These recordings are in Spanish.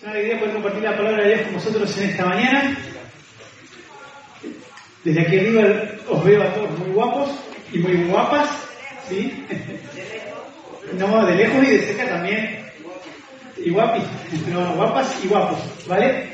Es una alegría poder compartir la palabra de Dios con vosotros en esta mañana. Desde aquí arriba os veo a todos muy guapos y muy guapas, ¿sí? No, de lejos y de cerca también. Y guapis, no, guapas y guapos, ¿vale?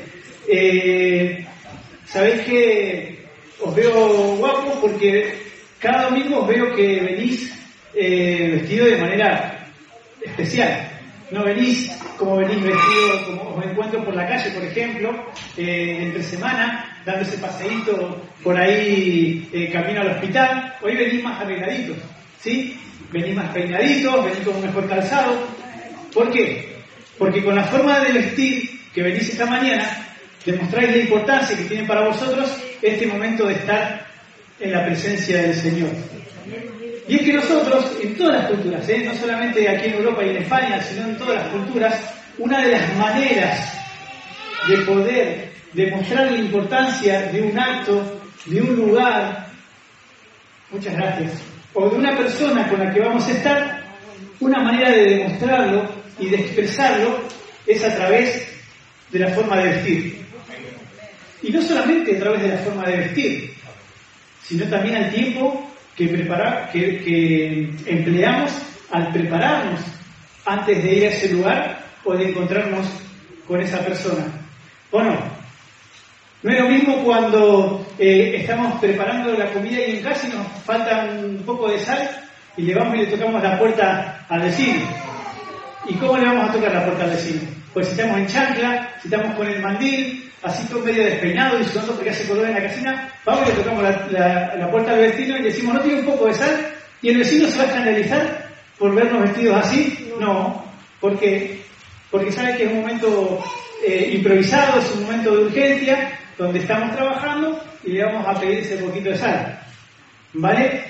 Sabéis que os veo guapos porque cada domingo os veo que venís vestido de manera especial. No venís como venís vestido, como os encuentro por la calle, por ejemplo, entre semana, dando ese paseíto por ahí camino al hospital. Hoy venís más arregladitos, ¿sí? Venís más peinaditos, venís con un mejor calzado. ¿Por qué? Porque con la forma de vestir que venís esta mañana, demostráis la importancia que tiene para vosotros este momento de estar en la presencia del Señor. Y es que nosotros, en todas las culturas, no solamente aquí en Europa y en España, sino en todas las culturas, una de las maneras de poder demostrar la importancia de un acto, de un lugar, muchas gracias, o de una persona con la que vamos a estar, una manera de demostrarlo y de expresarlo es a través de la forma de vestir. Y no solamente a través de la forma de vestir, sino también al tiempo que empleamos al prepararnos antes de ir a ese lugar o de encontrarnos con esa persona. Bueno, no es lo mismo cuando estamos preparando la comida y en casa y nos falta un poco de sal y le vamos y le tocamos la puerta al vecino. ¿Y cómo le vamos a tocar la puerta al vecino? Pues si estamos en chancla, si estamos con el mandil, así todo medio despeinado y sudando porque hace color en la cocina, vamos y le tocamos la puerta al vecino y decimos, ¿no tiene un poco de sal? ¿Y el vecino se va a escandalizar por vernos vestidos así? No. ¿Por qué? Porque sabe que es un momento improvisado, es un momento de urgencia, donde estamos trabajando y le vamos a pedir ese poquito de sal. ¿Vale?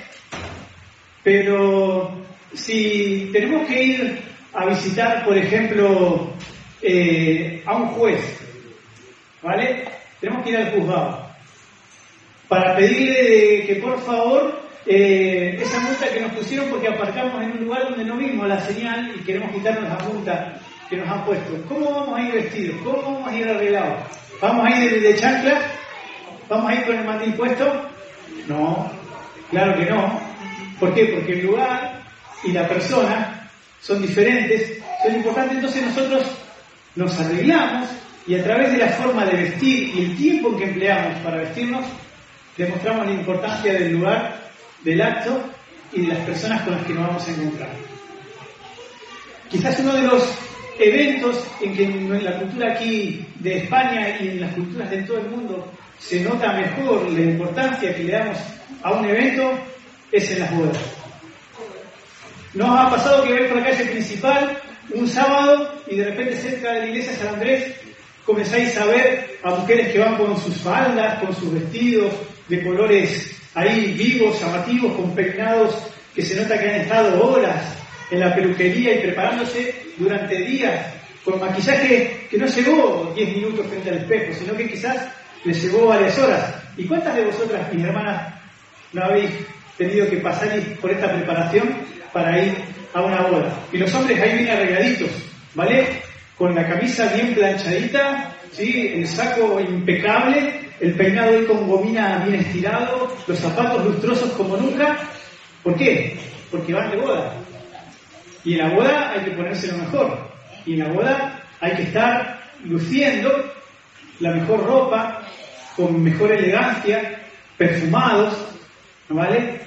Pero si tenemos que ir a visitar, por ejemplo, a un juez, ¿vale? Tenemos que ir al juzgado para pedirle que por favor esa multa que nos pusieron porque aparcamos en un lugar donde no vimos la señal y queremos quitarnos la multa que nos han puesto. ¿Cómo vamos a ir vestidos? ¿Cómo vamos a ir arreglados? ¿Vamos a ir de chancla? ¿Vamos a ir con el mandil puesto? No, claro que no. ¿Por qué? Porque el lugar y la persona son diferentes, son importantes, entonces nosotros nos arreglamos y a través de la forma de vestir y el tiempo que empleamos para vestirnos, demostramos la importancia del lugar, del acto y de las personas con las que nos vamos a encontrar. Quizás uno de los eventos en que en la cultura aquí de España y en las culturas de todo el mundo se nota mejor la importancia que le damos a un evento es en las bodas. ¿No os ha pasado que vais por la calle principal un sábado y de repente cerca de la iglesia San Andrés comenzáis a ver a mujeres que van con sus faldas, con sus vestidos de colores ahí vivos, llamativos, con peinados que se nota que han estado horas en la peluquería y preparándose durante días con maquillaje que no llevó 10 minutos frente al espejo, sino que quizás les llevó varias horas? ¿Y cuántas de vosotras, mis hermanas, no habéis tenido que pasar por esta preparación para ir a una boda? Y los hombres ahí bien arregladitos, ¿vale? Con la camisa bien planchadita, ¿sí? El saco impecable, el peinado ahí con gomina bien estirado, los zapatos lustrosos como nunca. ¿Por qué? Porque van de boda. Y en la boda hay que ponerse lo mejor. Y en la boda hay que estar luciendo la mejor ropa, con mejor elegancia, perfumados, ¿vale?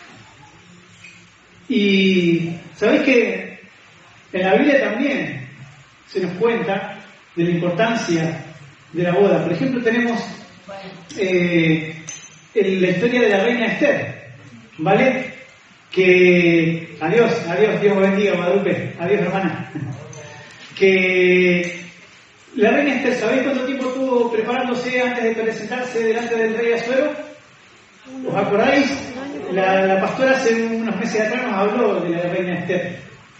Y sabéis que en la Biblia también se nos cuenta de la importancia de la boda. Por ejemplo, tenemos la historia de la reina Esther, ¿vale? Que adiós, Dios bendiga, Guadalupe, adiós hermana. Que la reina Esther, ¿sabéis cuánto tiempo estuvo preparándose antes de presentarse delante del rey Asuero? ¿Os acordáis? La pastora hace unos meses atrás nos habló de la reina Esther.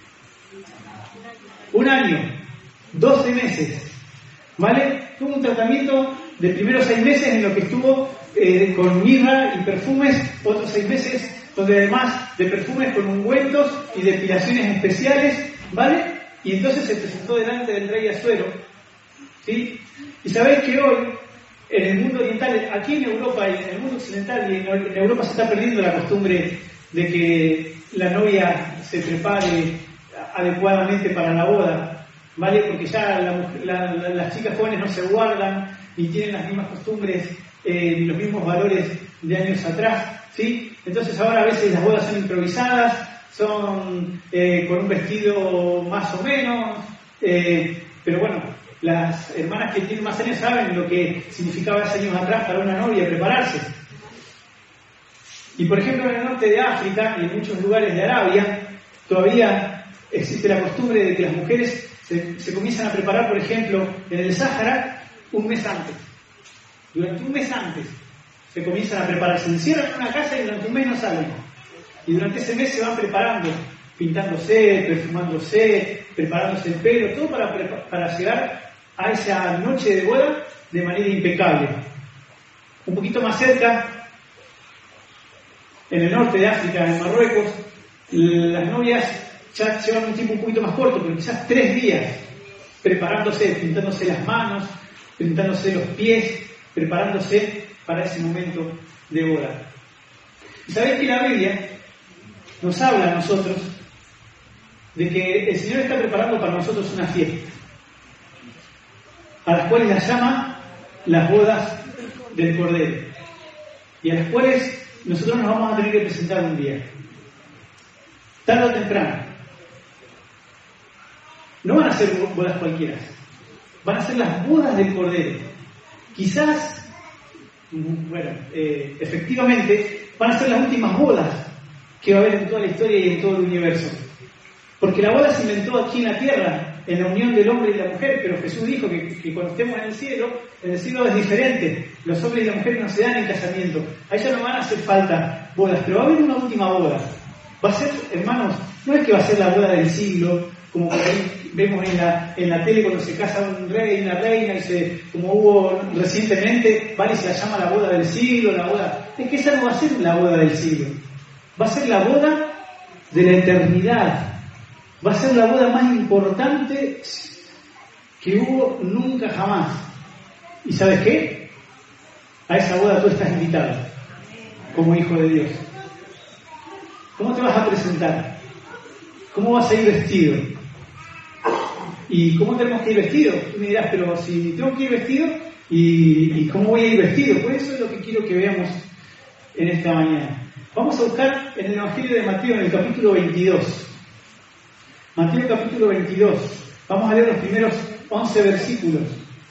1 año, 12 meses, ¿vale? Tuvo un tratamiento de primeros 6 meses en lo que estuvo con mirra y perfumes, otros 6 meses donde además de perfumes con ungüentos y depilaciones especiales, ¿vale? Y entonces se presentó delante del rey Asuero ¿sí? Y sabéis que hoy, en el mundo oriental, aquí en Europa y en el mundo occidental y en Europa se está perdiendo la costumbre de que la novia se prepare adecuadamente para la boda, ¿vale? Porque ya las chicas jóvenes no se guardan ni tienen las mismas costumbres ni los mismos valores de años atrás, ¿sí? Entonces ahora a veces las bodas son improvisadas, son con un vestido más o menos, pero bueno, las hermanas que tienen más años saben lo que significaba hace años atrás para una novia prepararse. Y por ejemplo en el norte de África y en muchos lugares de Arabia todavía existe la costumbre de que las mujeres se comienzan a preparar, por ejemplo, en el Sáhara un mes antes. Durante un mes antes se comienzan a preparar, se encierran en una casa y durante un mes no salen. Y durante ese mes se van preparando, pintándose, perfumándose, preparándose el pelo, todo para llegar a esa noche de boda de manera impecable. Un poquito más cerca, en el norte de África, en Marruecos, las novias ya llevan un tiempo un poquito más corto, pero quizás 3 días, preparándose, pintándose las manos, pintándose los pies, preparándose para ese momento de boda. Y sabéis que la Biblia nos habla a nosotros de que el Señor está preparando para nosotros una fiesta, a las cuales las llama las bodas del Cordero, y a las cuales nosotros nos vamos a tener que presentar un día, tarde o temprano. No van a ser bodas cualquiera, van a ser las bodas del Cordero. Quizás, efectivamente, van a ser las últimas bodas que va a haber en toda la historia y en todo el universo. Porque la boda se inventó aquí en la tierra, en la unión del hombre y la mujer, pero Jesús dijo que cuando estemos en el cielo es diferente. Los hombres y las mujeres no se dan en casamiento. A ellas no van a hacer falta bodas, pero va a haber una última boda. Va a ser, hermanos, no es que va a ser la boda del siglo, como por ahí vemos en la tele cuando se casa un rey y una reina, como hubo recientemente, vale, se la llama la boda del siglo, la boda. Es que esa no va a ser la boda del siglo. Va a ser la boda de la eternidad. Va a ser la boda más importante que hubo nunca jamás. ¿Y sabes qué? A esa boda tú estás invitado como hijo de Dios. ¿Cómo te vas a presentar? ¿Cómo vas a ir vestido? ¿Y cómo tenemos que ir vestido? Tú me dirás, pero si tengo que ir vestido, ¿y cómo voy a ir vestido? Pues eso es lo que quiero que veamos en esta mañana. Vamos a buscar en el Evangelio de Mateo, en el capítulo 22. Mateo capítulo 22. Vamos a leer los primeros 11 versículos.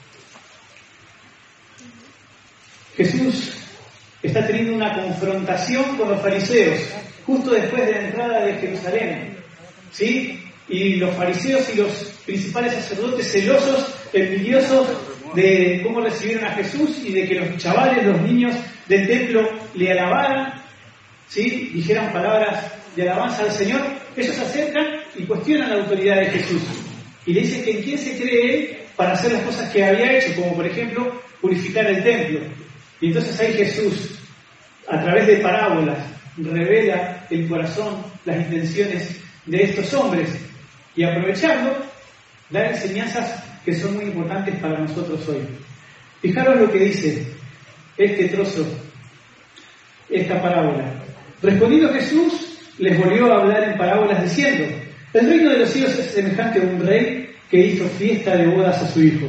Jesús está teniendo una confrontación con los fariseos justo después de la entrada de Jerusalén, ¿sí? Y los fariseos y los principales sacerdotes celosos, envidiosos de cómo recibieron a Jesús y de que los chavales, los niños del templo le alabaran, ¿sí? Dijeran palabras de alabanza al Señor. Ellos se acercan y cuestionan la autoridad de Jesús y le dicen que en quién se cree él para hacer las cosas que había hecho, como por ejemplo purificar el templo. Y entonces ahí Jesús, a través de parábolas, revela el corazón, las intenciones de estos hombres, y aprovechando, da enseñanzas que son muy importantes para nosotros hoy. Fijaros lo que dice este trozo, esta parábola. Respondiendo Jesús, les volvió a hablar en parábolas diciendo: el reino de los cielos es semejante a un rey que hizo fiesta de bodas a su hijo.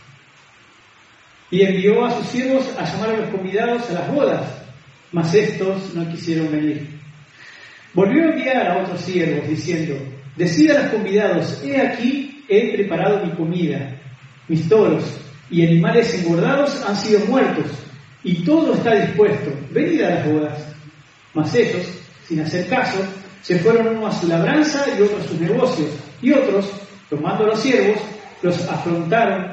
Y envió a sus siervos a llamar a los convidados a las bodas, mas estos no quisieron venir. Volvió a enviar a otros siervos diciendo: decid a los convidados, he aquí, he preparado mi comida, mis toros y animales engordados han sido muertos, y todo está dispuesto, venid a las bodas. Mas ellos, sin hacer caso, se fueron uno a su labranza y otro a sus negocios, y otros, tomando a los siervos, los afrentaron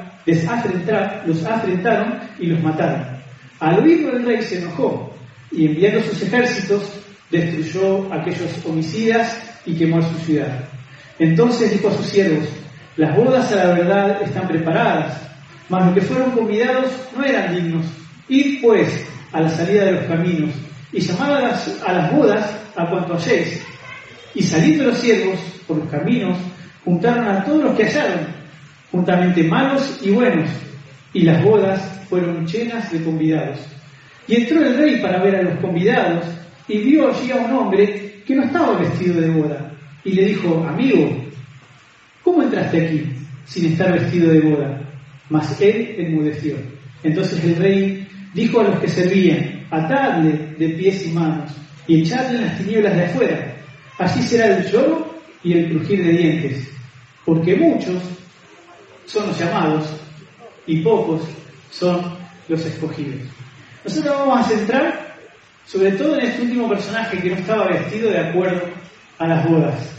y los mataron. Al oírlo el rey se enojó, y enviando sus ejércitos, destruyó a aquellos homicidas y quemó su ciudad. Entonces dijo a sus siervos: las bodas a la verdad están preparadas, mas los que fueron convidados no eran dignos. Id pues a la salida de los caminos, y llamad a las bodas a cuanto halléis. Y saliendo los siervos por los caminos, juntaron a todos los que hallaron, juntamente malos y buenos, y las bodas fueron llenas de convidados. Y entró el rey para ver a los convidados, y vio allí a un hombre que no estaba vestido de boda, y le dijo: amigo, ¿cómo entraste aquí sin estar vestido de boda? Mas él enmudeció. Entonces el rey dijo a los que servían: atadle de pies y manos, y echadle en las tinieblas de afuera. Así será el lloro y el crujir de dientes, porque muchos son los llamados y pocos son los escogidos. Nosotros vamos a centrar sobre todo en este último personaje que no estaba vestido de acuerdo a las bodas.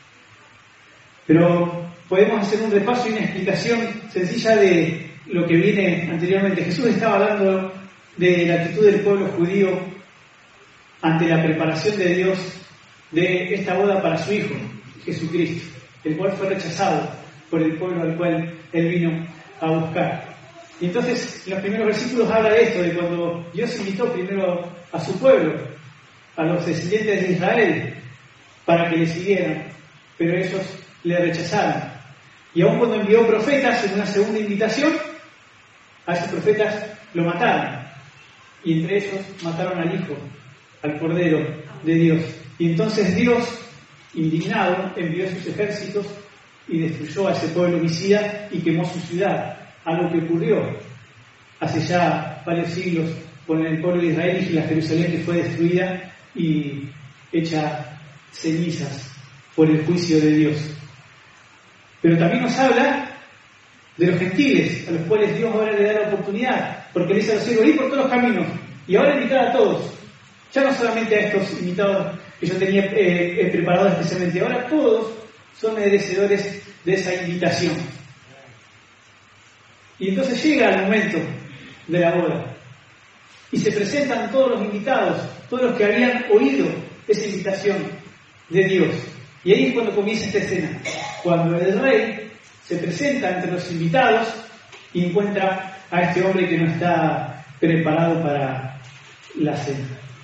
Pero podemos hacer un repaso y una explicación sencilla de lo que viene anteriormente. Jesús estaba hablando de la actitud del pueblo judío ante la preparación de Dios de esta boda para su Hijo, Jesucristo, el cual fue rechazado por el pueblo al cual Él vino a buscar. Y entonces, en los primeros versículos habla de esto, de cuando Dios invitó primero a su pueblo, a los descendientes de Israel, para que le siguieran, pero ellos le rechazaron. Y aun cuando envió profetas en una segunda invitación, a esos profetas lo mataron. Y entre ellos mataron al Hijo, al Cordero de Dios. Y entonces Dios, indignado, envió sus ejércitos y destruyó a ese pueblo homicida y quemó su ciudad. Algo que ocurrió hace ya varios siglos con el pueblo de Israel y la Jerusalén que fue destruida y hecha cenizas por el juicio de Dios. Pero también nos habla de los gentiles, a los cuales Dios ahora le da la oportunidad, porque le dice a los siervos: ir por todos los caminos, y ahora invitar a todos, ya no solamente a estos invitados que yo tenía preparados especialmente, ahora todos son merecedores de esa invitación. Y entonces llega el momento de la boda, y se presentan todos los invitados, todos los que habían oído esa invitación de Dios. Y ahí es cuando comienza esta escena, cuando el rey se presenta entre los invitados y encuentra a este hombre que no está preparado para la cena.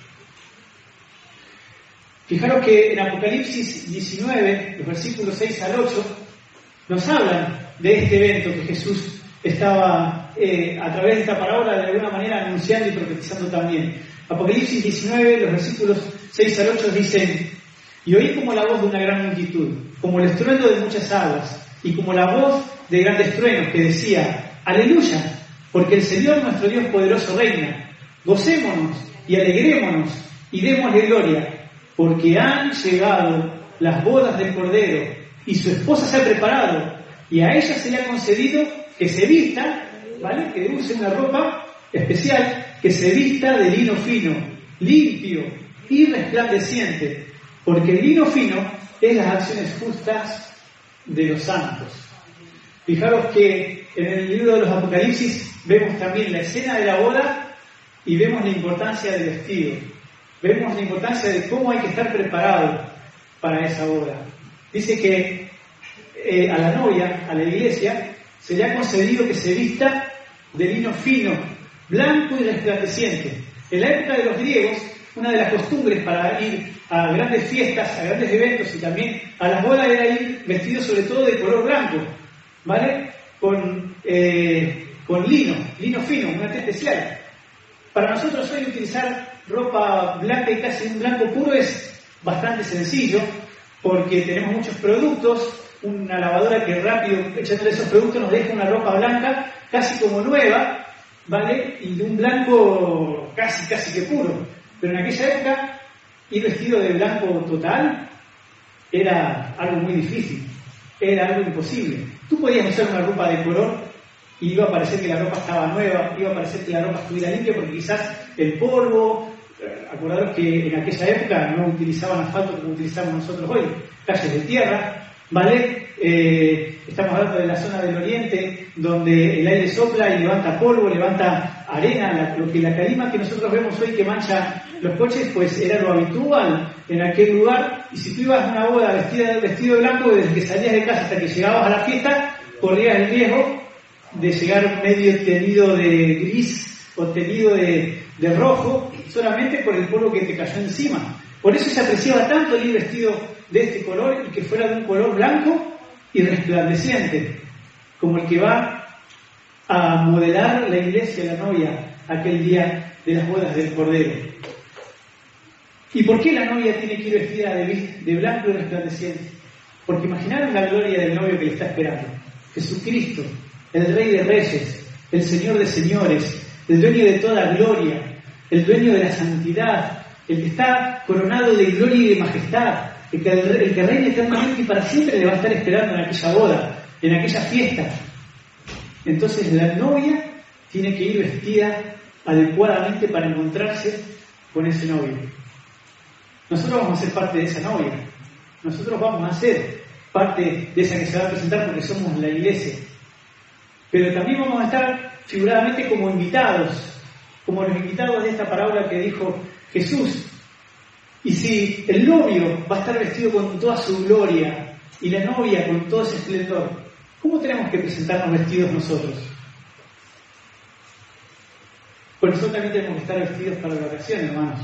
Fijaros que en Apocalipsis 19, los versículos 6 al 8, nos hablan de este evento que Jesús estaba a través de esta parábola de alguna manera anunciando y profetizando también. Apocalipsis 19, los versículos 6 al 8 dicen: y oí como la voz de una gran multitud, como el estruendo de muchas aguas, y como la voz de grandes truenos que decía: aleluya, porque el Señor nuestro Dios poderoso reina. Gocémonos y alegrémonos y démosle gloria, porque han llegado las bodas del Cordero, y su esposa se ha preparado, y a ella se le ha concedido que se vista, ¿vale?, que use una ropa especial, que se vista de lino fino, limpio y resplandeciente, porque el lino fino es las acciones justas de los santos. Fijaros que en el libro de los Apocalipsis vemos también la escena de la boda y vemos la importancia del vestido. Vemos la importancia de cómo hay que estar preparado para esa boda. Dice que a la novia, a la iglesia, se le ha concedido que se vista de lino fino, blanco y resplandeciente. En la época de los griegos, una de las costumbres para ir a grandes fiestas, a grandes eventos y también a las bodas era ir vestido sobre todo de color blanco, ¿vale? Con lino fino, una tela especial. Para nosotros hoy utilizar ropa blanca y casi un blanco puro es bastante sencillo, porque tenemos muchos productos, una lavadora que rápido, echándole esos productos, nos deja una ropa blanca casi como nueva, ¿vale? Y de un blanco casi que puro. Pero en aquella época, ir vestido de blanco total era algo muy difícil, era algo imposible. Tú podías usar una ropa de color y iba a parecer que la ropa estaba nueva, iba a parecer que la ropa estuviera limpia, porque quizás el polvo, acordaros que en aquella época no utilizaban asfalto como utilizamos nosotros hoy, calles de tierra, ¿vale? Estamos hablando de la zona del oriente, donde el aire sopla y levanta polvo, levanta arena, lo que la calima que nosotros vemos hoy que mancha los coches, pues era lo habitual en aquel lugar. Y si tú ibas a una boda vestido de blanco, desde que salías de casa hasta que llegabas a la fiesta, corrías el riesgo de llegar medio teñido de gris o teñido de rojo, solamente por el polvo que te cayó encima. Por eso se apreciaba tanto el ir vestido de este color y que fuera de un color blanco y resplandeciente. como el que va a modelar la iglesia, la novia, aquel día de las bodas del Cordero. ¿Y por qué la novia tiene que ir vestida de blanco y resplandeciente? Porque imaginaron la gloria del novio que le está esperando. Jesucristo, el Rey de Reyes, el Señor de Señores, el dueño de toda gloria, el dueño de la santidad, el que está coronado de gloria y de majestad, el que reina eternamente y para siempre le va a estar esperando en aquella boda, en aquella fiesta. Entonces la novia tiene que ir vestida adecuadamente para encontrarse con ese novio. Nosotros vamos a ser parte de esa novia. Nosotros vamos a ser parte de esa que se va a presentar porque somos la iglesia. Pero también vamos a estar figuradamente como invitados, como los invitados de esta parábola que dijo Jesús. Y si el novio va a estar vestido con toda su gloria y la novia con todo ese esplendor, ¿cómo tenemos que presentarnos vestidos nosotros? Por eso también tenemos que estar vestidos para la ocasión, hermanos.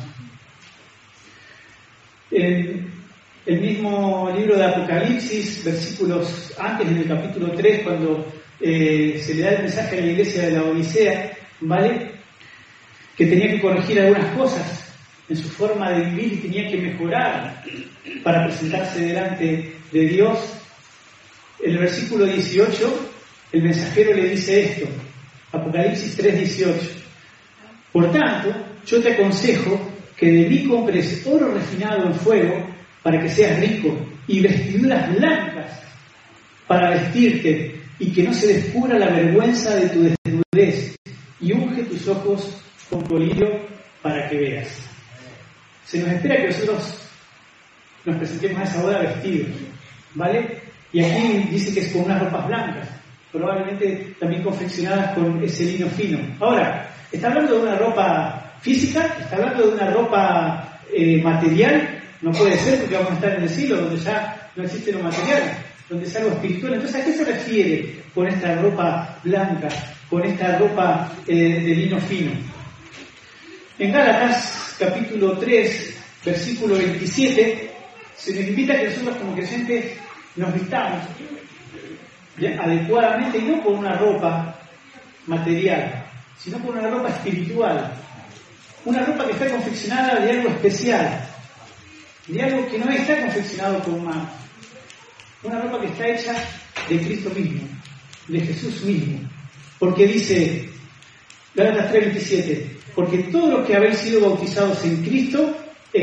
En el mismo libro de Apocalipsis, versículos antes, en el capítulo 3, cuando se le da el mensaje a la iglesia de la Odisea, ¿vale? Que tenía que corregir algunas cosas en su forma de vivir y tenía que mejorar para presentarse delante de Dios. En el versículo 18, el mensajero le dice esto, Apocalipsis 3:18. Por tanto, yo te aconsejo que de mí compres oro refinado en fuego para que seas rico y vestiduras blancas para vestirte y que no se descubra la vergüenza de tu desnudez y unge tus ojos con colirio para que veas. Se nos espera que nosotros nos presentemos a esa boda vestidos, ¿vale? Y aquí dice que es con unas ropas blancas, probablemente también confeccionadas con ese lino fino. Ahora, ¿está hablando de una ropa física? ¿Está hablando de una ropa material? No puede ser porque vamos a estar en el siglo donde ya no existe lo material, donde es algo espiritual. Entonces, ¿a qué se refiere con esta ropa blanca, con esta ropa de lino fino? En Gálatas, capítulo 3, versículo 27, se nos invita a que nosotros como creyentes nos vistamos adecuadamente y no con una ropa material, sino con una ropa espiritual. Una ropa que está confeccionada de algo especial, de algo que no está confeccionado con manos. Una ropa que está hecha de Cristo mismo, de Jesús mismo. Porque dice, Gálatas 3:27, porque todos los que habéis sido bautizados en Cristo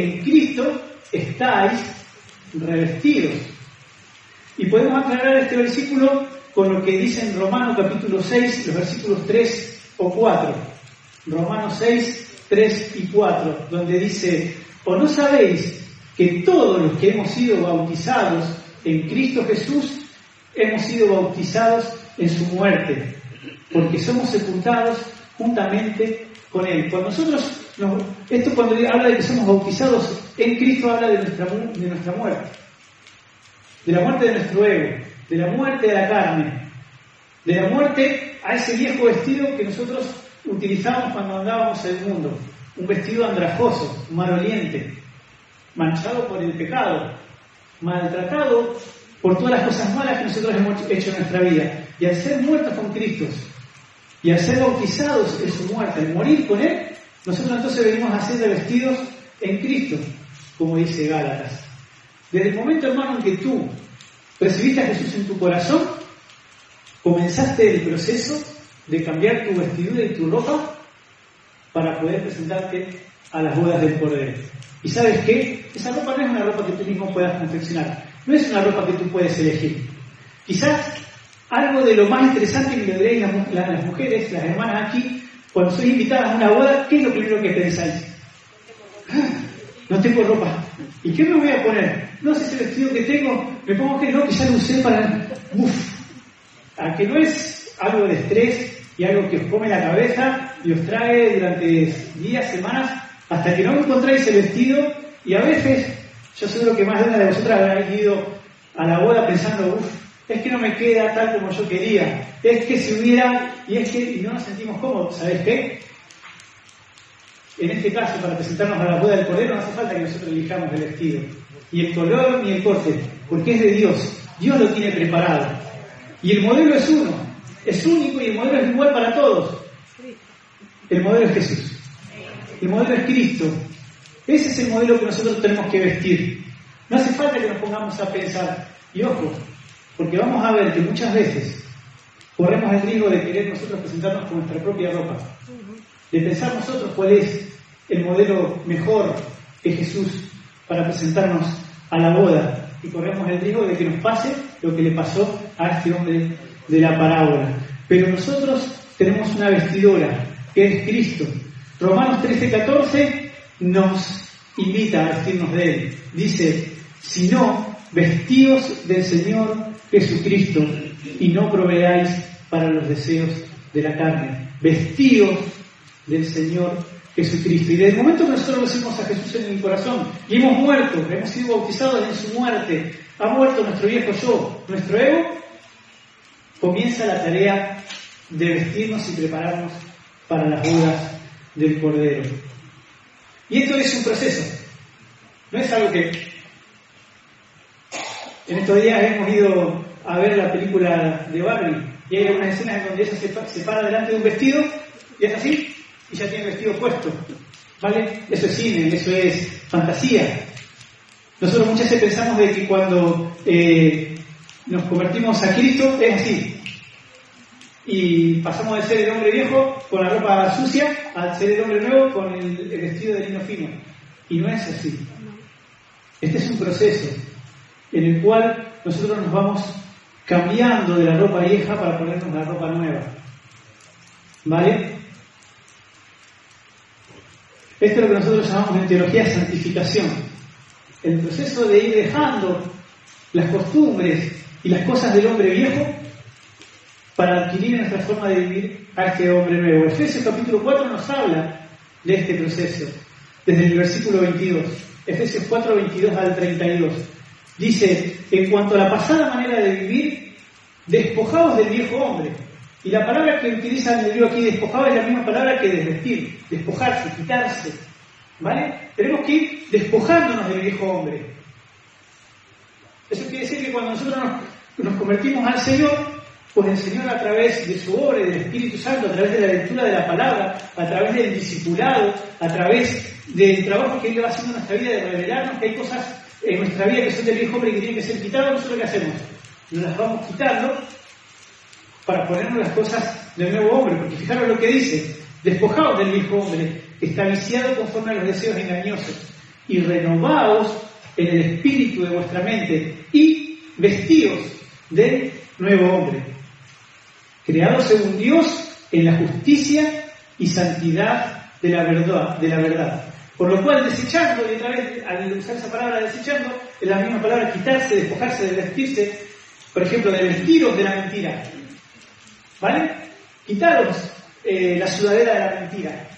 estáis revestidos. Y podemos aclarar este versículo con lo que dice en Romanos capítulo 6, los versículos 3 o 4. Romanos 6, 3 y 4, donde dice, ¿o no sabéis que todos los que hemos sido bautizados en Cristo Jesús hemos sido bautizados en su muerte? Porque somos sepultados juntamente con Él. Cuando nosotros, esto cuando habla de que somos bautizados en Cristo, habla de nuestra muerte. De la muerte de nuestro ego, de la muerte de la carne, de la muerte a ese viejo vestido que nosotros utilizábamos cuando andábamos en el mundo. Un vestido andrajoso, maloliente, manchado por el pecado, maltratado por todas las cosas malas que nosotros hemos hecho en nuestra vida. Y al ser muertos con Cristo, y al ser bautizados en su muerte, al morir con Él, nosotros entonces venimos a ser revestidos en Cristo, como dice Gálatas. Desde el momento, hermano, en que tú recibiste a Jesús en tu corazón, comenzaste el proceso de cambiar tu vestidura y tu ropa para poder presentarte a las bodas del Cordero. ¿Y sabes qué? Esa ropa no es una ropa que tú mismo puedas confeccionar, no es una ropa que tú puedes elegir. Quizás algo de lo más interesante que le diréis las mujeres, las hermanas aquí, cuando sois invitadas a una boda, ¿qué es lo primero que pensáis? No tengo ropa. ¿Y qué me voy a poner? No sé, ese vestido que tengo, me pongo que no, que ya lo usé para... A que no es algo de estrés y algo que os come la cabeza y os trae durante días, semanas, hasta que no encontráis el vestido. Y a veces, yo seguro que más de una de vosotras habréis ido a la boda pensando, es que no me queda tal como yo quería, es que si hubiera, y no nos sentimos cómodos. ¿Sabes qué? En este caso, para presentarnos a la boda del Cordero, no hace falta que nosotros elijamos el vestido, ni el color, ni el corte, porque es de Dios. Dios lo tiene preparado. Y el modelo es uno. es único y el modelo es igual para todos. El modelo es Jesús. El modelo es Cristo. Ese es el modelo que nosotros tenemos que vestir. No hace falta que nos pongamos a pensar. Y ojo, porque vamos a ver que muchas veces corremos el riesgo de querer nosotros presentarnos con nuestra propia ropa. De pensar nosotros cuál es el modelo mejor que Jesús para presentarnos a la boda. Y corremos el riesgo de que nos pase lo que le pasó a este hombre de la parábola. Pero nosotros tenemos una vestidura que es Cristo. Romanos 13:14 nos invita a vestirnos de Él. Dice, si no, vestíos del Señor Jesucristo y no proveáis para los deseos de la carne. Vestíos del Señor Jesucristo. Y desde el momento que nosotros recibimos a Jesús en el corazón y hemos muerto, hemos sido bautizados en su muerte, ha muerto nuestro viejo yo, nuestro ego, comienza la tarea de vestirnos y prepararnos para las bodas del Cordero. Y esto es un proceso, no es algo que... En estos días hemos ido a ver la película de Barbie y hay algunas escenas en donde ella se para delante de un vestido y es así, y ya tiene el vestido puesto, ¿vale? Eso es cine, eso es fantasía. Nosotros muchas veces pensamos de que cuando nos convertimos a Cristo es así, y pasamos de ser el hombre viejo con la ropa sucia a ser el hombre nuevo con el vestido de lino fino, y no es así. Este es un proceso en el cual nosotros nos vamos cambiando de la ropa vieja para ponernos la ropa nueva, ¿vale? Esto es lo que nosotros llamamos en teología santificación. El proceso de ir dejando las costumbres y las cosas del hombre viejo para adquirir en nuestra forma de vivir a este hombre nuevo. Efesios capítulo 4 nos habla de este proceso, desde el versículo 22. Efesios 4, 22 al 32. Dice, en cuanto a la pasada manera de vivir, despojaos del viejo hombre. Y la palabra que utiliza el libro aquí, despojado, es la misma palabra que desvestir, despojarse, quitarse, ¿vale? Tenemos que ir despojándonos del viejo hombre. Eso quiere decir que cuando nosotros nos convertimos al Señor, pues el Señor a través de su obra y del Espíritu Santo, a través de la lectura de la palabra, a través del discipulado, a través del trabajo que Él va haciendo en nuestra vida, de revelarnos que hay cosas en nuestra vida que son del viejo hombre y que tienen que ser quitadas, nosotros ¿qué hacemos? Nos las vamos quitando para ponernos las cosas del nuevo hombre, porque fijaros lo que dice, despojaos del viejo hombre, que está viciado conforme a los deseos engañosos, y renovaos en el espíritu de vuestra mente, y vestíos del nuevo hombre, creado según Dios en la justicia y santidad de la verdad. Por lo cual, desechando, y otra vez, al usar esa palabra desechando, es la misma palabra quitarse, despojarse, de vestirse, por ejemplo, de vestiros de la mentira. ¿Vale? Quitaros la sudadera de la mentira.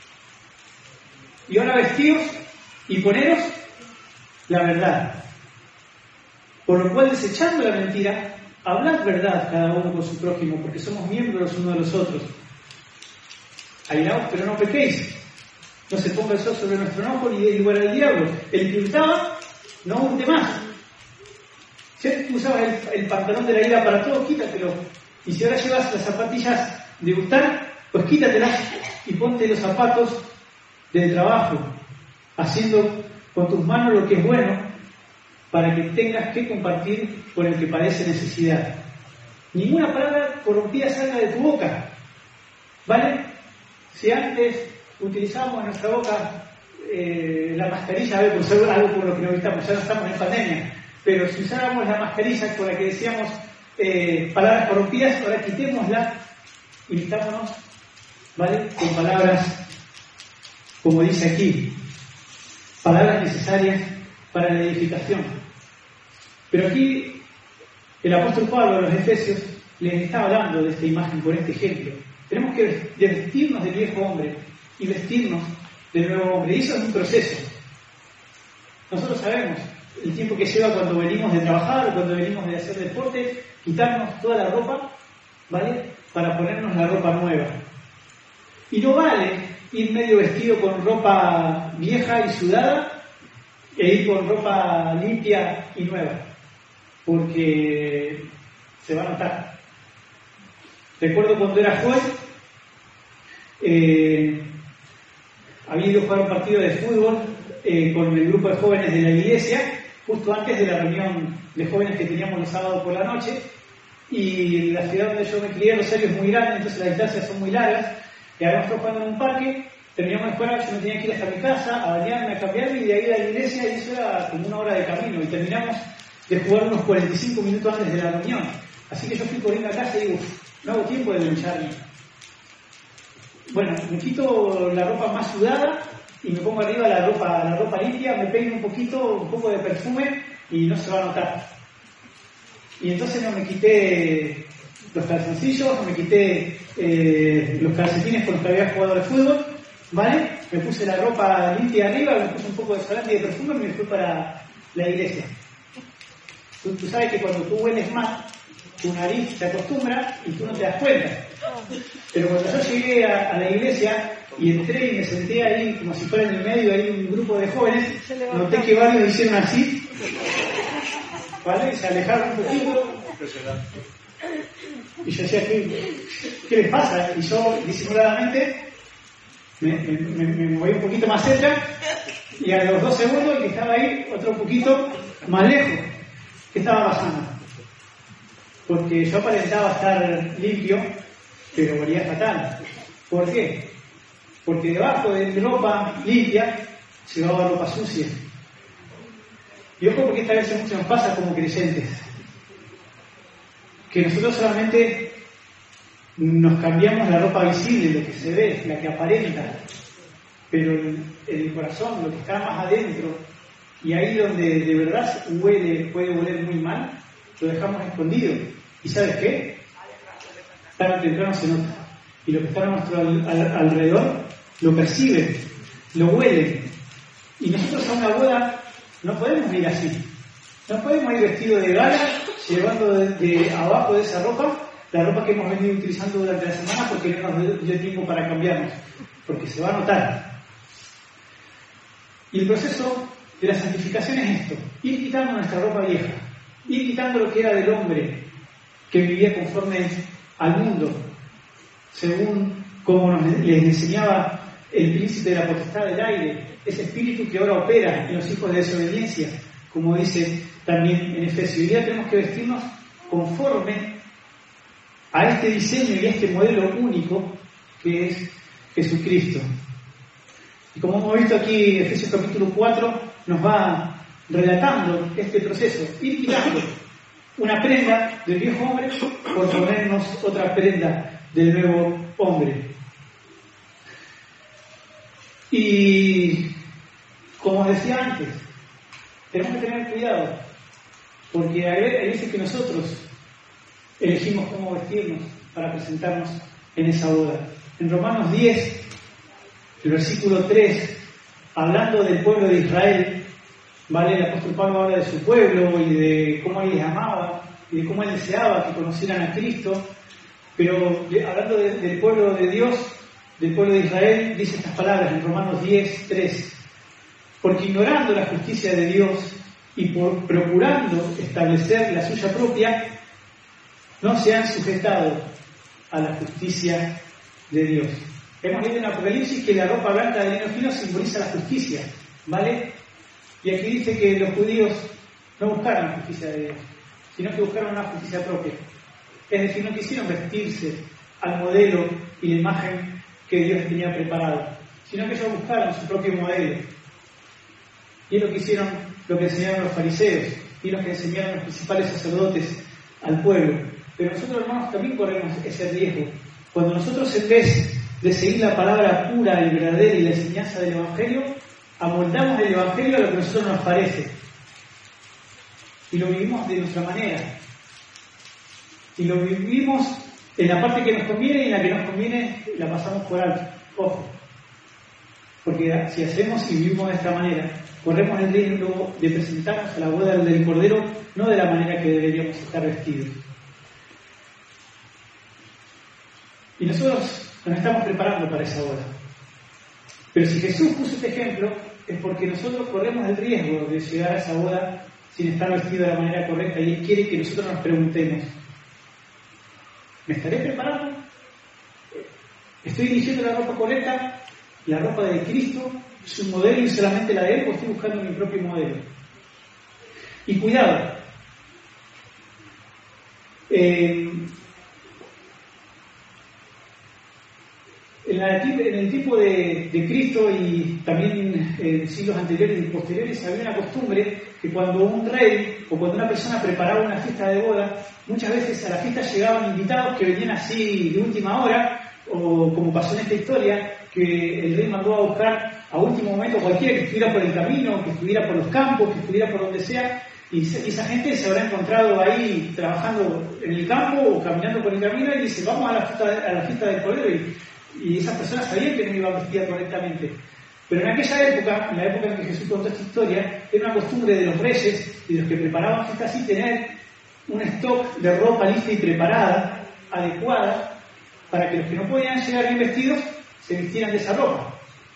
Y ahora vestíos y poneros la verdad. Por lo cual, desechando la mentira, hablad verdad cada uno con su prójimo, porque somos miembros los unos de los otros. Airaos, pero no pequéis. No se ponga el sol sobre nuestro enojo ni dé lugar al diablo. El que hurtaba, no hurte más. Si tú usabas el pantalón de la ira para todo, quítatelo. Y si ahora llevas las zapatillas de hurtar, pues quítatelas y ponte los zapatos del trabajo, haciendo con tus manos lo que es bueno, para que tengas que compartir con el que padece necesidad. Ninguna palabra corrompida salga de tu boca, ¿vale? Si antes utilizábamos en nuestra boca la mascarilla, a ver, por ser algo por lo que nos evitamos, ya no estamos en pandemia, pero si usáramos la mascarilla con la que decíamos palabras corrompidas, ahora quitémosla y vistámonos, ¿vale? Con palabras, como dice aquí, palabras necesarias para la edificación. Pero aquí el apóstol Pablo a los Efesios les está hablando de esta imagen por este ejemplo. Tenemos que vestirnos del viejo hombre y vestirnos del nuevo hombre. Y eso es un proceso. Nosotros sabemos el tiempo que lleva cuando venimos de trabajar o cuando venimos de hacer deporte, quitarnos toda la ropa, ¿vale? Para ponernos la ropa nueva. Y no vale ir medio vestido con ropa vieja y sudada e ir con ropa limpia y nueva, porque se va a notar. Recuerdo cuando era joven, había ido a jugar un partido de fútbol con el grupo de jóvenes de la iglesia, justo antes de la reunión de jóvenes que teníamos los sábados por la noche, y la ciudad donde yo me crié, Rosario, es muy grande, entonces las distancias son muy largas, y ahora nosotros jugando en un parque, terminamos la escuela, yo me tenía que ir hasta mi casa, a bañarme, a cambiarme, y de ahí a la iglesia, y eso era como 1 hora de camino, y terminamos de jugar unos 45 minutos antes de la reunión. Así que yo fui corriendo a casa y digo, no hago tiempo de ducharme. Bueno, me quito la ropa más sudada y me pongo arriba la ropa limpia, me peino un poco de perfume y no se va a notar. Y entonces no me quité los calzoncillos, no me quité los calcetines con los que había jugado al fútbol, ¿vale? Me puse la ropa limpia arriba, me puse un poco de desodorante y de perfume y me fui para la iglesia. Tú sabes que cuando tú hueles mal, tu nariz se acostumbra y tú no te das cuenta. Pero cuando yo llegué a la iglesia y entré y me senté ahí como si fuera en el medio, ahí un grupo de jóvenes, noté que varios hicieron así, ¿vale? Y se alejaron un poquito. Y yo decía, ¿qué les pasa? Y yo disimuladamente me moví un poquito más cerca y a los 2 segundos el que estaba ahí, otro poquito más lejos. ¿Qué estaba pasando? Porque yo aparentaba estar limpio, pero olía fatal. ¿Por qué? Porque debajo de mi ropa limpia llevaba ropa sucia. Y ojo, porque esta vez mucho nos pasa como creyentes, que nosotros solamente nos cambiamos la ropa visible, lo que se ve, la que aparenta, pero el corazón, lo que está más adentro, y ahí donde de verdad puede oler muy mal, lo dejamos escondido. ¿Y sabes qué? Tarde o temprano se nota. Y los que están a nuestro alrededor lo perciben, lo huelen. Y nosotros a una boda no podemos ir así. No podemos ir vestidos de gala, llevando de abajo de esa ropa la ropa que hemos venido utilizando durante la semana porque no nos dio tiempo para cambiarnos. Porque se va a notar. Y el proceso de la santificación es esto: ir quitando nuestra ropa vieja, ir quitando lo que era del hombre que vivía conforme al mundo, según como les enseñaba el príncipe de la potestad del aire, ese espíritu que ahora opera en los hijos de desobediencia, como dice también en Efesios. Hoy día tenemos que vestirnos conforme a este diseño y a este modelo único que es Jesucristo. Y como hemos visto aquí, Efesios capítulo 4 nos va relatando este proceso, ir quitando una prenda del viejo hombre por ponernos otra prenda del nuevo hombre. Y como os decía antes, tenemos que tener cuidado, porque hay veces que nosotros elegimos cómo vestirnos para presentarnos en esa boda. En Romanos 10, el versículo 3, hablando del pueblo de Israel, ¿vale? El apóstol Pablo habla de su pueblo y de cómo él les amaba y de cómo él deseaba que conocieran a Cristo, pero hablando del pueblo de Dios, del pueblo de Israel, dice estas palabras en Romanos 10, 3: porque ignorando la justicia de Dios y por procurando establecer la suya propia, no se han sujetado a la justicia de Dios. Hemos leído en Apocalipsis que la ropa blanca de lino fino simboliza la justicia, ¿vale? Y aquí dice que los judíos no buscaron la justicia de Dios, sino que buscaron una justicia propia. Es decir, no quisieron vestirse al modelo y la imagen que Dios tenía preparado, sino que ellos buscaron su propio modelo. Y es lo que hicieron, lo que enseñaron los fariseos y lo que enseñaron los principales sacerdotes al pueblo. Pero nosotros, hermanos, también corremos ese riesgo. Cuando nosotros, en vez de seguir la palabra pura y verdadera y la enseñanza del Evangelio, amoldamos el Evangelio a lo que a nosotros nos parece y lo vivimos de nuestra manera, y lo vivimos en la parte que nos conviene, y en la que nos conviene la pasamos por alto. Ojo, porque si hacemos y vivimos de esta manera, corremos el riesgo de presentarnos a la boda del Cordero no de la manera que deberíamos estar vestidos. Y nosotros nos estamos preparando para esa boda. Pero si Jesús puso este ejemplo, es porque nosotros corremos el riesgo de llegar a esa boda sin estar vestidos de la manera correcta, y Él quiere que nosotros nos preguntemos: ¿Me estaré preparando? ¿Estoy eligiendo la ropa correcta? ¿La ropa de Cristo? ¿Su modelo y solamente la de Él? ¿O estoy buscando mi propio modelo? Y cuidado. En el tiempo de Cristo y también en siglos anteriores y posteriores había una costumbre que cuando un rey o cuando una persona preparaba una fiesta de boda, muchas veces a la fiesta llegaban invitados que venían así de última hora, o como pasó en esta historia, que el rey mandó a buscar a último momento cualquiera que estuviera por el camino, que estuviera por los campos, que estuviera por donde sea, y esa gente se habrá encontrado ahí trabajando en el campo o caminando por el camino y dice, vamos a la fiesta del Cordero, y esas personas sabían que no iban vestidas correctamente. Pero en aquella época, en la época en que Jesús contó esta historia, era una costumbre de los reyes y de los que preparaban fiestas así tener un stock de ropa lista y preparada, adecuada, para que los que no podían llegar bien vestidos se vistieran de esa ropa.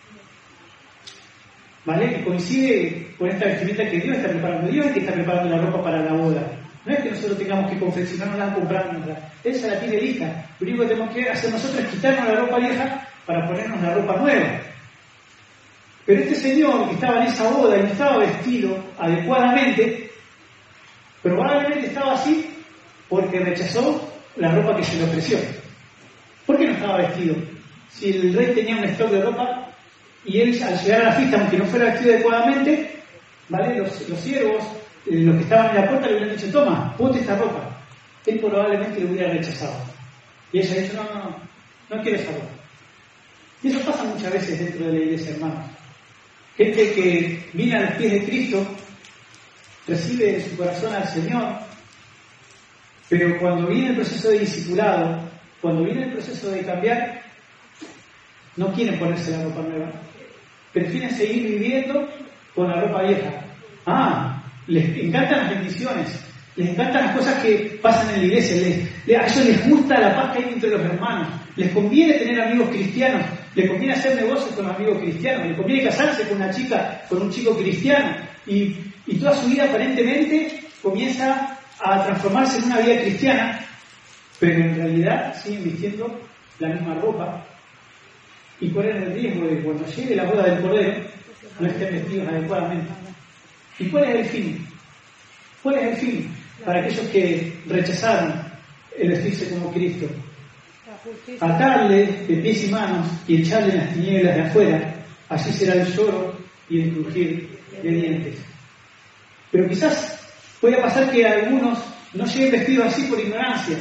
¿Vale? Que coincide con esta vestimenta que Dios está preparando. Dios es el que está preparando la ropa para la boda. No es que nosotros tengamos que confeccionarnos, comprárnosla. Él se la tiene lista. Lo único que tenemos que hacer nosotros es quitarnos la ropa vieja para ponernos la ropa nueva. Pero este señor que estaba en esa boda y no estaba vestido adecuadamente, probablemente estaba así porque rechazó la ropa que se le ofreció. ¿Por qué no estaba vestido? Si el rey tenía un stock de ropa y él al llegar a la fiesta, aunque no fuera vestido adecuadamente, ¿vale? Los siervos, los que estaban en la puerta le hubieran dicho, toma, ponte esta ropa. Él probablemente lo hubiera rechazado. Y ella ha dicho, no quiero esa ropa. Y eso pasa muchas veces dentro de la iglesia, hermanos. Gente que viene a los pies de Cristo, recibe en su corazón al Señor, pero cuando viene el proceso de discipulado, cuando viene el proceso de cambiar, no quieren ponerse la ropa nueva. Prefieren seguir viviendo con la ropa vieja. Les encantan las bendiciones, les encantan las cosas que pasan en la iglesia, a ellos les gusta la paz que hay entre los hermanos, les conviene tener amigos cristianos, les conviene hacer negocios con amigos cristianos, les conviene casarse con una chica, con un chico cristiano, y toda su vida aparentemente comienza a transformarse en una vida cristiana, pero en realidad siguen vistiendo la misma ropa y corren el riesgo de que cuando llegue la boda del Cordero no estén vestidos adecuadamente. ¿Y cuál es el fin? ¿Cuál es el fin para aquellos que rechazaron el vestirse como Cristo? Atarle de pies y manos y echarle en las tinieblas de afuera. Así será el lloro y el crujir de dientes. Pero quizás pueda pasar que algunos no lleguen vestidos así por ignorancia.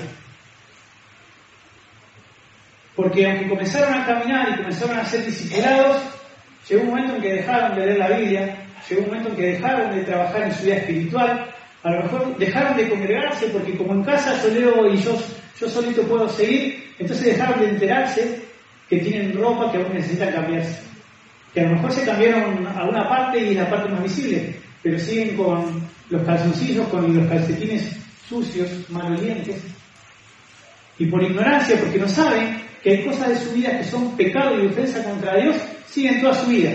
Porque aunque comenzaron a caminar y comenzaron a ser discipulados, llegó un momento en que dejaron de leer la Biblia, llegó un momento en que dejaron de trabajar en su vida espiritual, a lo mejor dejaron de congregarse porque como en casa yo leo y yo solito puedo seguir, entonces dejaron de enterarse que tienen ropa que aún necesitan cambiarse. Que a lo mejor se cambiaron a una parte y es la parte más visible, pero siguen con los calzoncillos, con los calcetines sucios, malolientes. Y por ignorancia, porque no saben que hay cosas de su vida que son pecado y ofensa contra Dios, siguen toda su vida.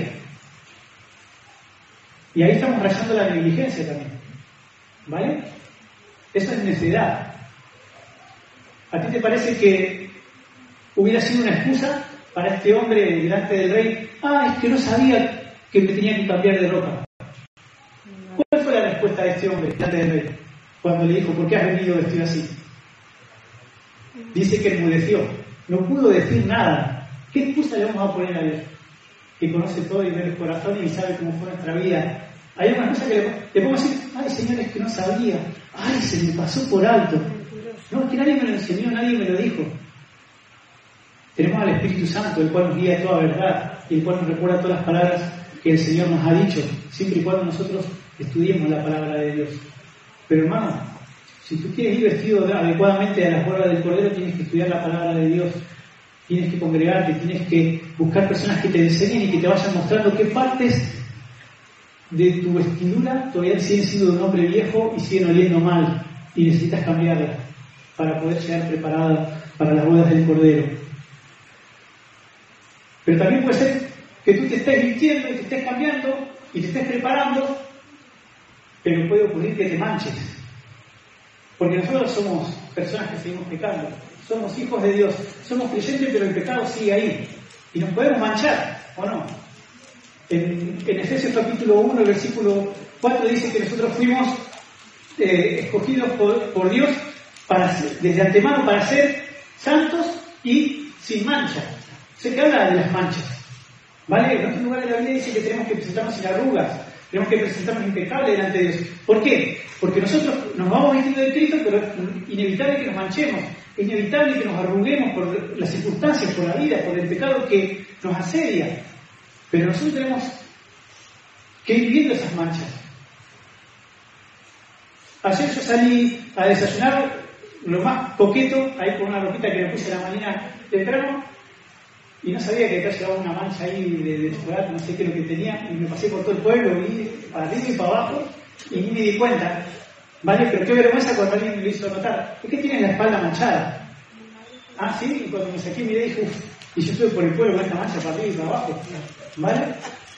Y ahí estamos rayando la negligencia también. ¿Vale? Eso es necedad. ¿A ti te parece que hubiera sido una excusa para este hombre delante del rey? Es que no sabía que me tenía que cambiar de ropa. ¿Cuál fue la respuesta de este hombre delante del rey? Cuando le dijo, ¿por qué has venido vestido así? Dice que enmudeció. No pudo decir nada. ¿Qué excusa le vamos a poner a Dios? Que conoce todo y ve el corazón y sabe cómo fue nuestra vida. Hay una cosa que le podemos decir, Señor, es que no sabía. Se me pasó por alto. No, es que nadie me lo enseñó, nadie me lo dijo. Tenemos al Espíritu Santo, el cual nos guía a toda verdad y el cual nos recuerda todas las palabras que el Señor nos ha dicho, siempre y cuando nosotros estudiemos la palabra de Dios. Pero hermano, si tú quieres ir vestido adecuadamente a las bodas del Cordero, tienes que estudiar la palabra de Dios, tienes que congregarte, tienes que buscar personas que te enseñen y que te vayan mostrando qué partes de tu vestidura todavía siguen siendo de un hombre viejo y siguen oliendo mal y necesitas cambiarla para poder llegar preparada para las bodas del Cordero. Pero también puede ser que tú te estés vistiendo y te estés cambiando y te estés preparando, pero puede ocurrir que te manches. Porque nosotros somos personas que seguimos pecando, somos hijos de Dios, somos creyentes, pero el pecado sigue ahí. Y nos podemos manchar, ¿o no? En Efesios capítulo 1, versículo 4 dice que nosotros fuimos escogidos por Dios desde antemano para ser santos y sin mancha. Se que habla de las manchas, ¿vale? En otro lugar de la Biblia dice que tenemos que presentarnos sin arrugas, tenemos que presentarnos impecables delante de Dios. ¿Por qué? Porque nosotros nos vamos vestidos de Cristo, pero es inevitable que nos manchemos, es inevitable que nos arruguemos por las circunstancias, por la vida, por el pecado que nos asedia. Pero nosotros tenemos que ir viendo esas manchas. Ayer yo salí a desayunar lo más coqueto, ahí con una ropita que me puse a la mañana temprano, y no sabía que acá llevaba una mancha ahí de chocolate, no sé qué es lo que tenía, y me pasé por todo el pueblo, vi para arriba y para abajo, y ni me di cuenta. ¿Vale? Pero qué vergüenza cuando alguien me lo hizo notar. Es que tienes la espalda manchada. Ah, sí, y cuando me saqué miré dije, uff, y yo estuve por el pueblo con esta mancha para arriba y para abajo. ¿Vale?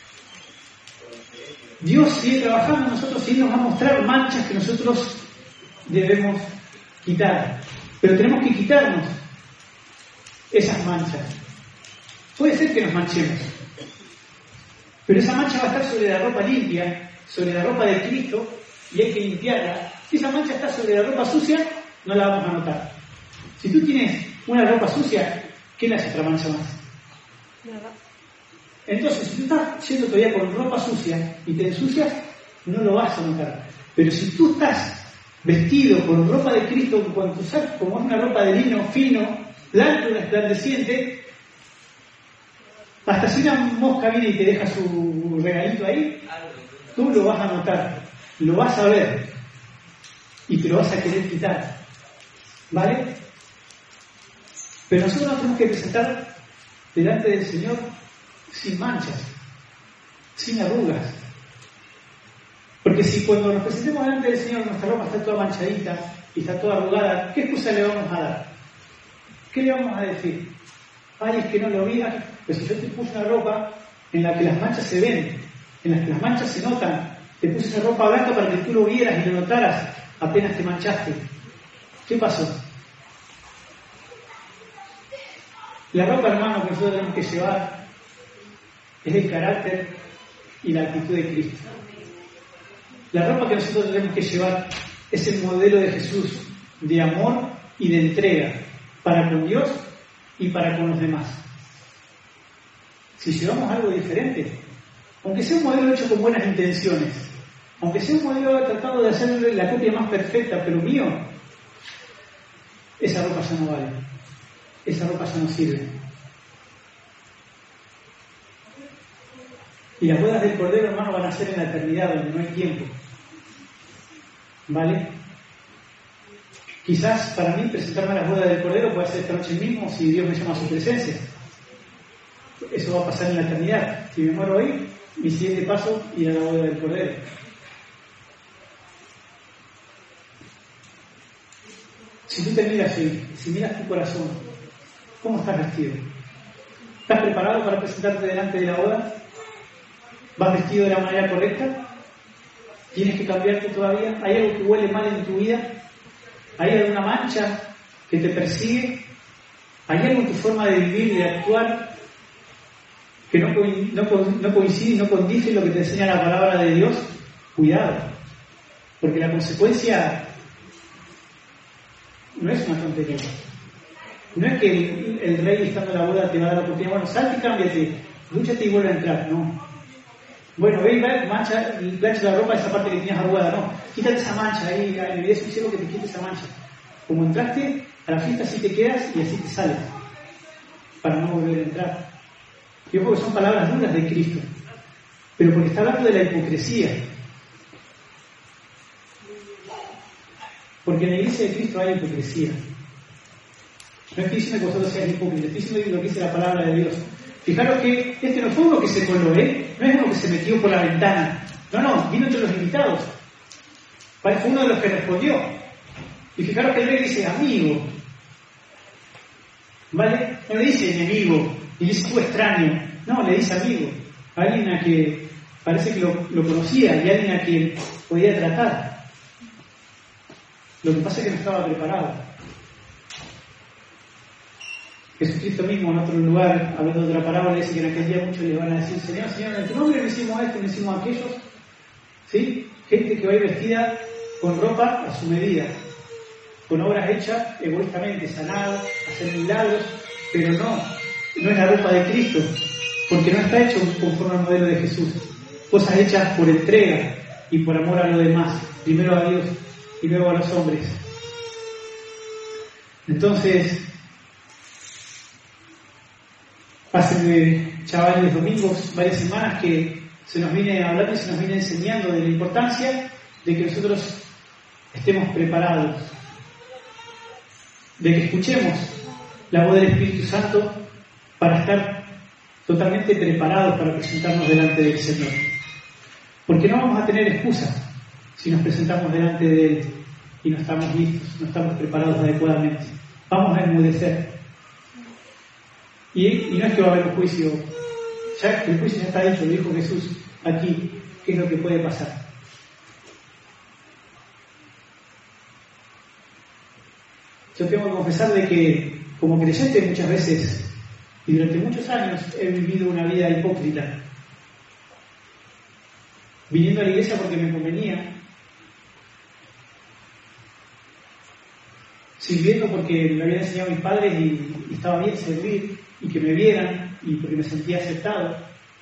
Dios sigue trabajando en nosotros y nos va a mostrar manchas que nosotros debemos quitar. Pero tenemos que quitarnos esas manchas. Puede ser que nos manchemos, pero esa mancha va a estar sobre la ropa limpia, sobre la ropa de Cristo, y hay que limpiarla. Si esa mancha está sobre la ropa sucia, no la vamos a notar. Si tú tienes una ropa sucia, ¿qué le hace otra mancha más? Nada. Entonces, si tú estás yendo todavía con ropa sucia y te ensucias, no lo vas a notar. Pero si tú estás vestido con ropa de Cristo, cuando usas como una ropa de lino fino, blanco, resplandeciente, hasta si una mosca viene y te deja su regalito ahí, tú lo vas a notar, lo vas a ver y te lo vas a querer quitar. ¿Vale? Pero nosotros nos tenemos que presentar delante del Señor sin manchas, sin arrugas. Porque si cuando nos presentemos delante del Señor nuestra ropa está toda manchadita y está toda arrugada, ¿qué excusa le vamos a dar? ¿Qué le vamos a decir? Ay, es que no lo vi. Pero si yo te puse una ropa en la que las manchas se ven, en la que las manchas se notan, te puse esa ropa blanca para que tú lo vieras y lo notaras apenas te manchaste. ¿Qué pasó? La ropa, hermano, que nosotros tenemos que llevar es el carácter y la actitud de Cristo. La ropa que nosotros tenemos que llevar es el modelo de Jesús de amor y de entrega para con Dios y para con los demás. Si llevamos algo diferente, aunque sea un modelo hecho con buenas intenciones, aunque sea un modelo tratado de hacer la copia más perfecta, pero mío, esa ropa ya no vale, esa ropa ya no sirve. Y las bodas del Cordero, hermano, van a ser en la eternidad, donde no hay tiempo. ¿Vale? Quizás para mí presentarme a las bodas del Cordero puede ser esta noche mismo si Dios me llama a su presencia. Eso va a pasar en la eternidad. Si me muero hoy, mi siguiente paso irá a la boda del Cordero. Si tú te miras hoy, si miras tu corazón, ¿cómo estás vestido? ¿Estás preparado para presentarte delante de la boda? ¿Vas vestido de la manera correcta? ¿Tienes que cambiarte todavía? ¿Hay algo que huele mal en tu vida? ¿Hay alguna mancha que te persigue? ¿Hay algo en tu forma de vivir y de actuar que no coincide y no condice lo que te enseña la palabra de Dios? Cuidado, porque la consecuencia no es una tontería. No es que el rey estando en la boda te va a dar la oportunidad, bueno, salte y cámbiate, dúchate y vuelve a entrar. No. Bueno, ve y plancha la ropa, esa parte que tenías arrugada, no. Quítate esa mancha ahí, le voy a decir que te quite esa mancha. Como entraste a la fiesta, así te quedas y así te sales, para no volver a entrar. Yo creo que son palabras duras de Cristo, pero porque está hablando de la hipocresía. Porque en la iglesia de Cristo hay hipocresía. No estoy diciendo que vosotros seáis hipócritas, estoy diciendo lo que dice la palabra de Dios. Fijaros que este no fue uno que se coló, no es uno que se metió por la ventana. No, vino entre los invitados. Fue uno de los que respondió. Y fijaros que el rey dice amigo. ¿Vale? No le dice enemigo, y dice tú extraño. No, le dice amigo. A alguien a que parece que lo conocía y a alguien a quien podía tratar. Lo que pasa es que no estaba preparado. Jesucristo mismo en otro lugar, hablando de otra parábola, dice que en aquel día muchos le van a decir: Señor, Señor, en tu nombre no hicimos esto, no hicimos aquello. ¿Sí? Gente que va a ir vestida con ropa a su medida, con obras hechas egoístamente, sanadas, hacer milagros, pero no es la ropa de Cristo, porque no está hecho conforme al modelo de Jesús. Cosas hechas por entrega y por amor a los demás, primero a Dios y luego a los hombres. Entonces, hace chavales domingos, varias semanas que se nos viene hablando y se nos viene enseñando de la importancia de que nosotros estemos preparados, de que escuchemos la voz del Espíritu Santo para estar totalmente preparados para presentarnos delante del Señor. Porque no vamos a tener excusa si nos presentamos delante de Él y no estamos listos, no estamos preparados adecuadamente. Vamos a enmudecer. Y no es que va a haber un juicio, ya el juicio ya está hecho, lo dijo Jesús aquí, qué es lo que puede pasar. Yo tengo que confesar de que como creyente muchas veces y durante muchos años he vivido una vida hipócrita, viniendo a la iglesia porque me convenía, sirviendo porque me habían enseñado mis padres y estaba bien servir y que me vieran y porque me sentía aceptado,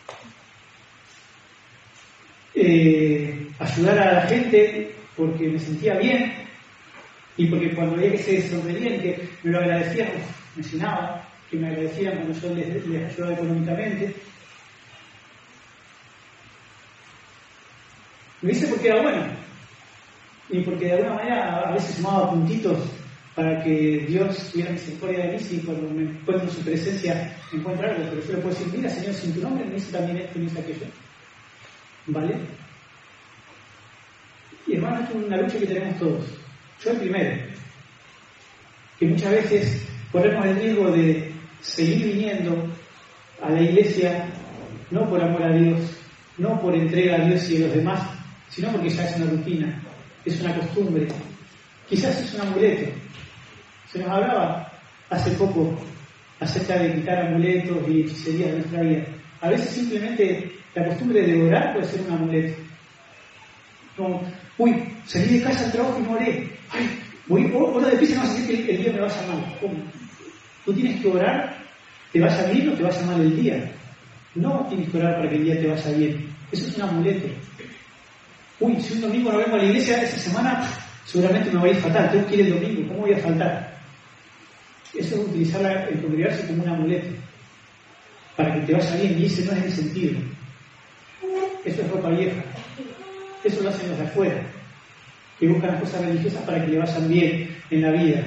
ayudar a la gente porque me sentía bien y porque cuando veía que se sonreían, que me lo agradecían, me llenaba, que me agradecieran cuando yo les ayudaba económicamente. Lo hice porque era bueno y porque de alguna manera a veces sumaba puntitos para que Dios tuviera misericordia de mí si cuando me encuentro en su presencia me encuentra algo, pero yo le puedo decir: mira, Señor, sin tu nombre me hice también esto y me hice aquello. ¿Vale? Y hermano, esto es una lucha que tenemos todos. Yo el primero, que muchas veces corremos el riesgo de seguir viniendo a la iglesia no por amor a Dios, no por entrega a Dios y a los demás, sino porque ya es una rutina, es una costumbre, quizás es un amuleto. Se nos hablaba hace poco acerca de quitar amuletos y hechicerías de nuestra vida. A veces simplemente la costumbre de orar puede ser un amuleto. Como, salí de casa al trabajo y no oré. Ora deprisa, no vas a decir que el día me vaya mal. ¿Cómo? Tú tienes que orar, te vaya bien o te vaya mal el día. No tienes que orar para que el día te vaya bien. Eso es un amuleto. Si un domingo no vengo a la iglesia, esa semana seguramente me va a ir fatal. Tengo que ir el domingo, ¿cómo voy a faltar? Eso es utilizar el congregarse como un amuleto para que te vaya bien, y ese no es el sentido. Eso es ropa vieja. Eso lo hacen los de afuera, que buscan las cosas religiosas para que le vayan bien en la vida.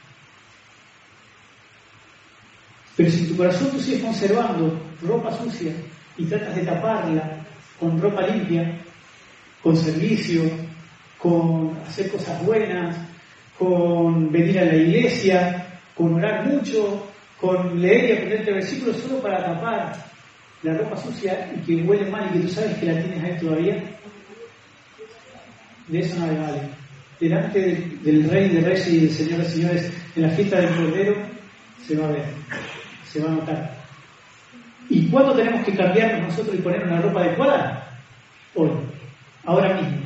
Pero si en tu corazón tú sigues conservando ropa sucia y tratas de taparla con ropa limpia, con servicio, con hacer cosas buenas, con venir a la iglesia, con orar mucho, con leer y aprenderte versículos solo para tapar la ropa sucia y que huele mal y que tú sabes que la tienes ahí todavía, de eso nada vale. Delante del Rey de Reyes y del Señor de Señores, en la fiesta del Cordero, se va a ver, se va a notar. ¿Y cuándo tenemos que cambiarnos nosotros y ponernos la ropa adecuada? Hoy, ahora mismo.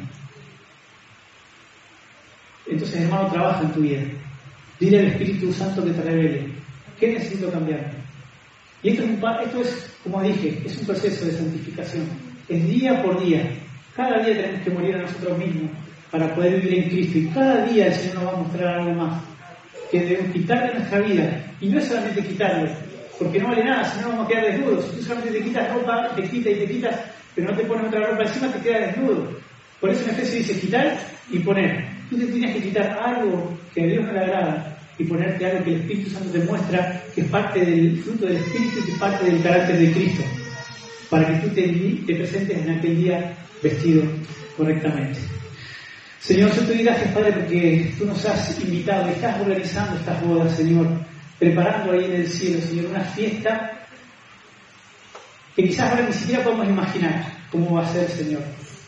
Entonces, hermano, trabaja en tu vida. Dile al Espíritu Santo que te revele qué necesito cambiar. Y esto es, como dije, es un proceso de santificación. Es día por día. Cada día tenemos que morir a nosotros mismos para poder vivir en Cristo. Y cada día el Señor nos va a mostrar algo más que debemos quitar de nuestra vida. Y no es solamente quitarlo, porque no vale nada, si no vamos a quedar desnudos. Si tú solamente te quitas ropa, te quitas, pero no te pones otra ropa encima, te quedas desnudo. Por eso en Efesios dice quitar y poner. Tú te tienes que quitar algo que a Dios no le agrada y ponerte algo que el Espíritu Santo te muestra que es parte del fruto del Espíritu y que es parte del carácter de Cristo, para que tú te presentes en aquel día vestido correctamente. Señor, yo te doy gracias, Padre, porque tú nos has invitado y estás organizando estas bodas, Señor, preparando ahí en el cielo, Señor, una fiesta que quizás ahora ni siquiera podemos imaginar cómo va a ser, Señor.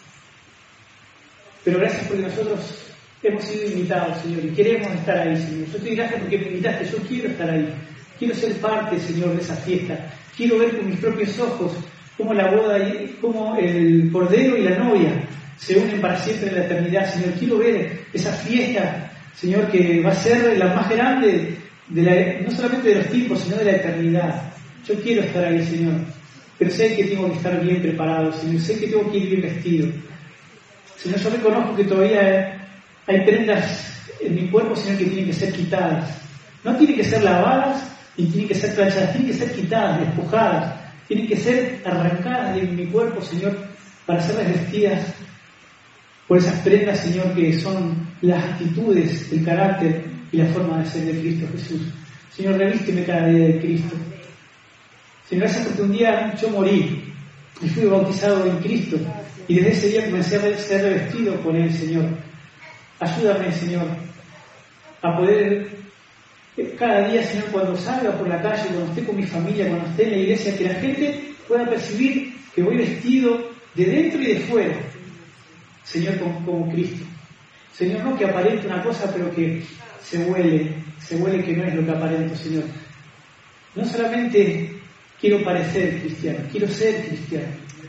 Pero gracias porque nosotros hemos sido invitados, Señor, y queremos estar ahí, Señor. Yo te doy gracias porque me invitaste, yo quiero estar ahí. Quiero ser parte, Señor, de esa fiesta. Quiero ver con mis propios ojos cómo la boda y cómo el cordero y la novia se unen para siempre en la eternidad, Señor. Quiero ver esa fiesta, Señor, que va a ser la más grande, no solamente de los tiempos, sino de la eternidad. Yo quiero estar ahí, Señor. Pero sé que tengo que estar bien preparado, Señor. Sé que tengo que ir bien vestido. Señor, yo reconozco que todavía hay prendas en mi cuerpo, Señor, que tienen que ser quitadas. No tienen que ser lavadas, ni tienen que ser planchadas, tienen que ser quitadas, despojadas. Tienen que ser arrancadas de mi cuerpo, Señor, para ser revestidas por esas prendas, Señor, que son las actitudes, el carácter y la forma de ser de Cristo Jesús. Señor, revísteme cada día de Cristo. Señor, gracias porque un día yo morí y fui bautizado en Cristo. Y desde ese día comencé a ser revestido con Él, Señor. Ayúdame, Señor, a poder cada día, Señor, cuando salga por la calle, cuando esté con mi familia, cuando esté en la iglesia, que la gente pueda percibir que voy vestido de dentro y de fuera, Señor, como Cristo. Señor, no que aparente una cosa, pero que se huele que no es lo que aparento, Señor. No solamente quiero parecer cristiano, quiero ser cristiano.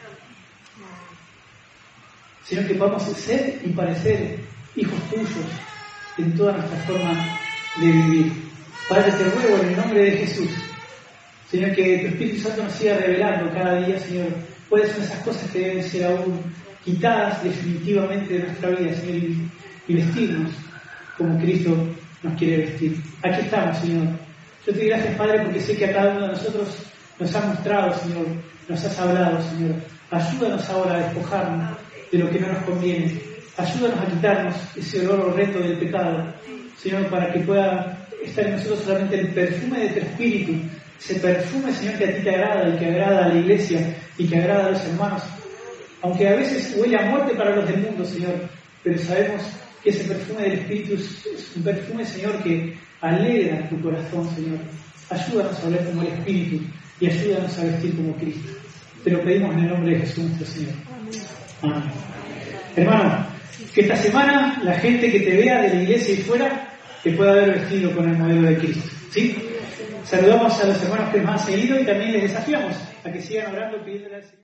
Sino que podamos ser y parecer hijos tuyos en toda nuestra forma de vivir. Padre, te ruego en el nombre de Jesús, Señor, que tu Espíritu Santo nos siga revelando cada día, Señor, cuáles son esas cosas que deben ser aún quitadas definitivamente de nuestra vida, Señor, y vestirnos como Cristo nos quiere vestir. Aquí estamos, Señor. Yo te doy gracias, Padre, porque sé que a cada uno de nosotros nos has mostrado, Señor, nos has hablado, Señor. Ayúdanos ahora a despojarnos de lo que no nos conviene. Ayúdanos a quitarnos ese olor horrendo del pecado, Señor, para que pueda estar en nosotros solamente el perfume de tu Espíritu, ese perfume, Señor, que a ti te agrada y que agrada a la iglesia y que agrada a los hermanos. Aunque a veces huele a muerte para los del mundo, Señor, pero sabemos que ese perfume del Espíritu es un perfume, Señor, que alegra tu corazón, Señor. Ayúdanos a hablar como el Espíritu y ayúdanos a vestir como Cristo. Te lo pedimos en el nombre de Jesús, nuestro Señor. Amén. Hermano, que esta semana la gente que te vea de la iglesia y fuera te pueda haber vestido con el modelo de Cristo. ¿Sí? Saludamos a los hermanos que nos han seguido y también les desafiamos a que sigan orando pidiéndole al Señor.